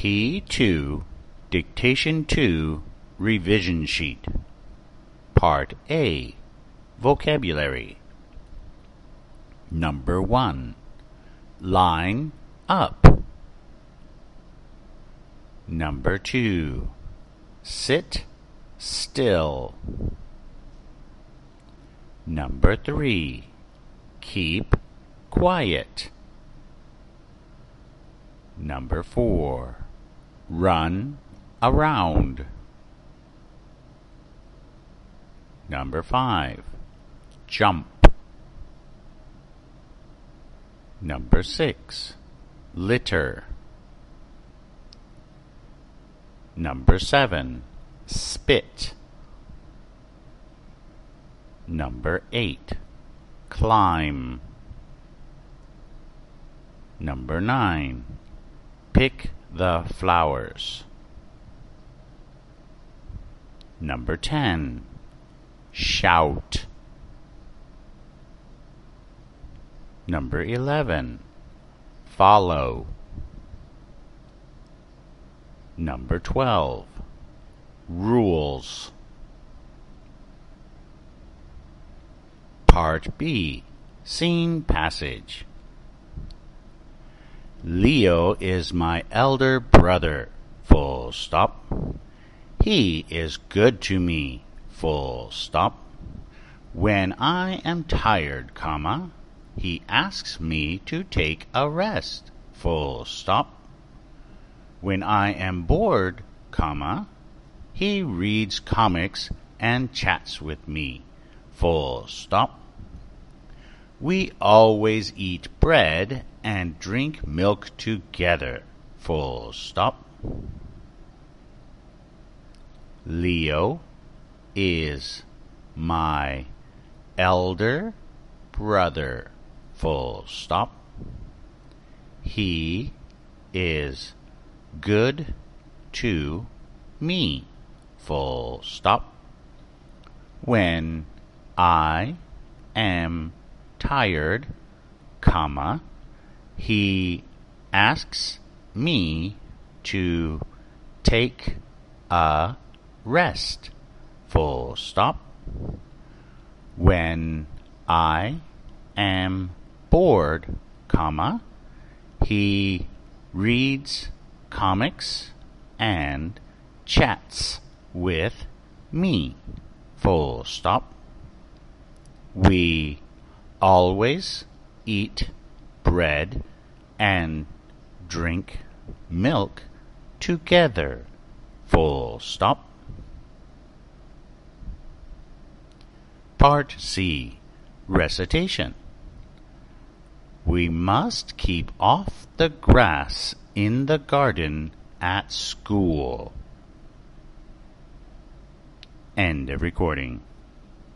Key 2, Dictation 2, Revision Sheet. Part A, Vocabulary. Number 1. Line up. Number 2. Sit still. Number 3. Keep quiet. Number 4. Run around. Number 5. Jump. Number 6. Litter. Number 7. Spit. Number 8. Climb. Number 9. Pick the flowers. Number 10. Shout. Number 11. Follow. Number 12. Rules. Part B. Scene passage. Leo is my elder brother, full stop. He is good to me, full stop. When I am tired, comma, he asks me to take a rest, full stop. When I am bored, comma, he reads comics and chats with me, full stop. We always eat bread and drink milk together, full stop. Leo is my elder brother, full stop. He is good to me, full stop. When I am tired, comma, he asks me to take a rest, full stop. When I am bored, comma, he reads comics and chats with me, full stop. We always eat bread and drink milk together, full stop. Part C. Recitation. We must keep off the grass in the garden at school. End of recording.